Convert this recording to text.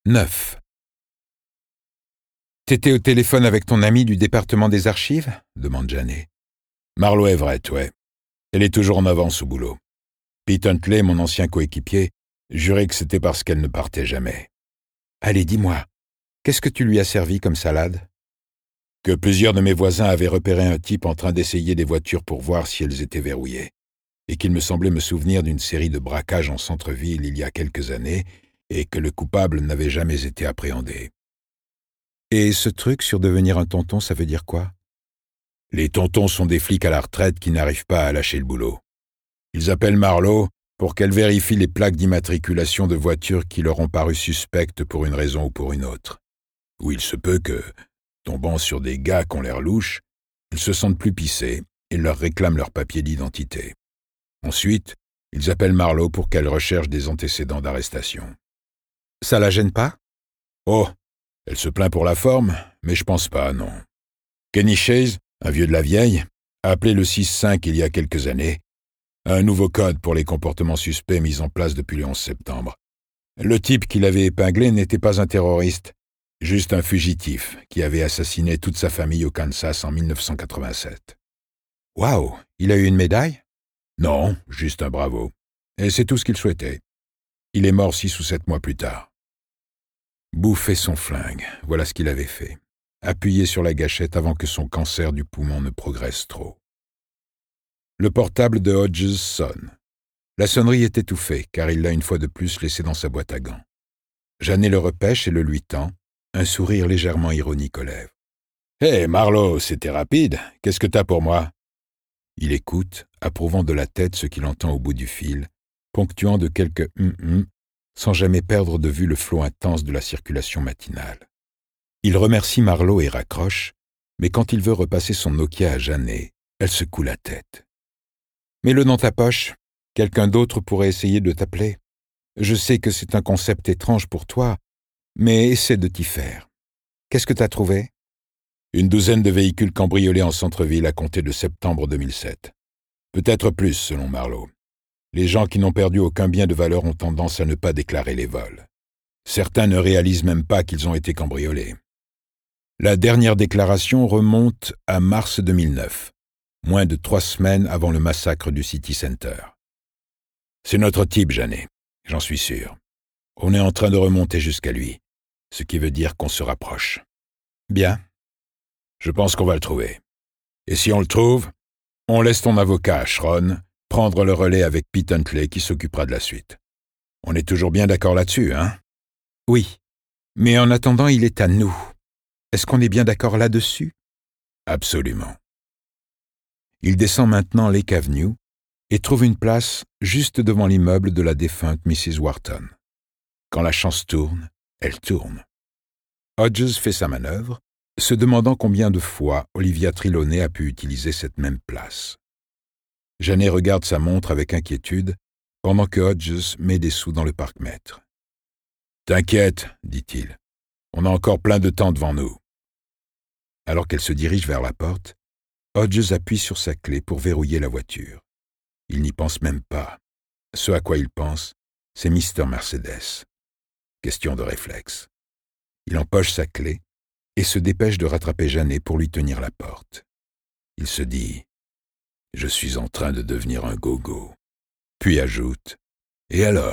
9. T'étais au téléphone avec ton amie du département des archives ? Demande Janet. Marlo Everett, ouais. Elle est toujours en avance au boulot. Pete Huntley, mon ancien coéquipier, jurait que c'était parce qu'elle ne partait jamais. Allez, dis-moi, qu'est-ce que tu lui as servi comme salade ? Que plusieurs de mes voisins avaient repéré un type en train d'essayer des voitures pour voir si elles étaient verrouillées, et qu'il me semblait me souvenir d'une série de braquages en centre-ville il y a quelques années, et que le coupable n'avait jamais été appréhendé. Et ce truc sur devenir un tonton, ça veut dire quoi ? Les tontons sont des flics à la retraite qui n'arrivent pas à lâcher le boulot. Ils appellent Marlo pour qu'elle vérifie les plaques d'immatriculation de voitures qui leur ont paru suspectes pour une raison ou pour une autre. Ou il se peut que, tombant sur des gars qui ont l'air louches, ils se sentent plus pissés et leur réclament leur papier d'identité. Ensuite, ils appellent Marlo pour qu'elle recherche des antécédents d'arrestation. Ça la gêne pas ? Oh, elle se plaint pour la forme, mais je pense pas, non. Kenny Chase, un vieux de la vieille, a appelé le 6-5 il y a quelques années, un nouveau code pour les comportements suspects mis en place depuis le 11 septembre. Le type qui l'avait épinglé n'était pas un terroriste, juste un fugitif qui avait assassiné toute sa famille au Kansas en 1987. Waouh, il a eu une médaille ? Non, juste un bravo. Et c'est tout ce qu'il souhaitait. Il est mort 6 ou 7 mois plus tard. Bouffer son flingue, voilà ce qu'il avait fait. Appuyé sur la gâchette avant que son cancer du poumon ne progresse trop. Le portable de Hodges sonne. La sonnerie est étouffée, car il l'a une fois de plus laissé dans sa boîte à gants. Janet le repêche et le lui tend, un sourire légèrement ironique aux lèvres. « Hé, Marlo, c'était rapide. Qu'est-ce que t'as pour moi ?» Il écoute, approuvant de la tête ce qu'il entend au bout du fil, ponctuant de quelques sans jamais perdre de vue le flot intense de la circulation matinale. Il remercie Marlo et raccroche, mais quand il veut repasser son Nokia à Janet, elle secoue la tête. « Mets-le dans ta poche. Quelqu'un d'autre pourrait essayer de t'appeler. Je sais que c'est un concept étrange pour toi, mais essaie de t'y faire. Qu'est-ce que t'as trouvé ? » Une douzaine de véhicules cambriolés en centre-ville à compter de septembre 2007. Peut-être plus, selon Marlo. Les gens qui n'ont perdu aucun bien de valeur ont tendance à ne pas déclarer les vols. Certains ne réalisent même pas qu'ils ont été cambriolés. La dernière déclaration remonte à mars 2009, moins de 3 semaines avant le massacre du City Center. C'est notre type, Janet, j'en suis sûr. On est en train de remonter jusqu'à lui, ce qui veut dire qu'on se rapproche. Bien. Je pense qu'on va le trouver. Et si on le trouve, on laisse ton avocat, Sharon, prendre le relais avec Pete Huntley qui s'occupera de la suite. On est toujours bien d'accord là-dessus, hein ? Oui. Mais en attendant, il est à nous. Est-ce qu'on est bien d'accord là-dessus ? Absolument. Il descend maintenant Lake Avenue et trouve une place juste devant l'immeuble de la défunte Mrs. Wharton. Quand la chance tourne, elle tourne. Hodges fait sa manœuvre, se demandant combien de fois Olivia Trelawney a pu utiliser cette même place. Janet regarde sa montre avec inquiétude, pendant que Hodges met des sous dans le parc-mètre. « T'inquiète, dit-il, on a encore plein de temps devant nous. » Alors qu'elle se dirige vers la porte, Hodges appuie sur sa clé pour verrouiller la voiture. Il n'y pense même pas. Ce à quoi il pense, c'est Mr. Mercedes. Question de réflexe. Il empoche sa clé et se dépêche de rattraper Janet pour lui tenir la porte. Il se dit « Je suis en train de devenir un gogo ». Puis ajoute « Et alors ?